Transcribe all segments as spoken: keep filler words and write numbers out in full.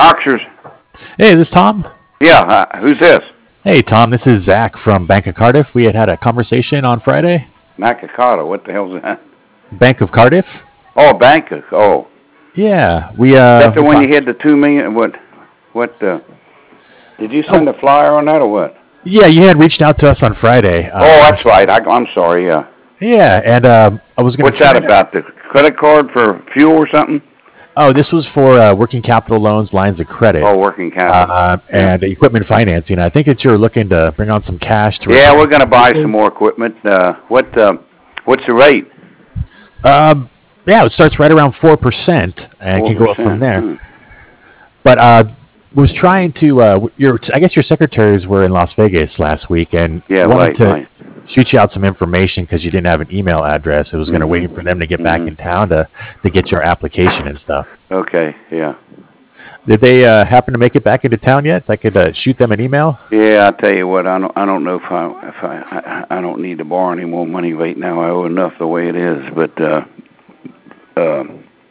Oxers. Hey, is this Tom? Yeah, uh, who's this? Hey, Tom, this is Zach from Bank of Cardiff. We had had a conversation on Friday. Macacata, what the hell's that? Bank of Cardiff? Oh, Bangkok. Oh, Yeah, we uh. that's the we one you talked- hit the two million. What? What? Uh, did you send Oh. a flyer on that or what? Yeah, you had reached out to us on Friday. Uh, Oh, that's right. I, I'm sorry. Yeah. Yeah, and um, I was going to. What's that about? The credit card for fuel or something? Oh, this was for uh, working capital loans, lines of credit, Oh, working capital. uh, and equipment financing. I think that you're looking to bring on some cash to. Yeah, replace- we're going to buy some more equipment. Uh, what? Uh, what's the rate? Um, yeah, it starts right around four percent and can go up from four percent. there. Hmm. But uh, was trying to. Uh, your, I guess your secretaries were in Las Vegas last week, and Yeah, wanted right, to right. shoot you out some information because you didn't have an email address. It was going to wait for them to get back in town to to get your application and stuff. Okay. Yeah. Did they uh, happen to make it back into town yet? So I could uh, shoot them an email. Yeah, I tell you what. I don't. I don't know if I. If I. I, I don't need to borrow any more money right now. I owe enough the way it is. But. Uh, uh,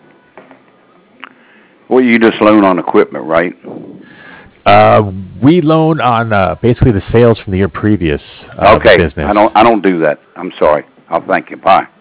well, you just loan on equipment, right? Uh, we loan on uh, basically the sales from the year previous uh, of the Okay. business. I don't. I don't do that. I'm sorry. I'll thank you. Bye.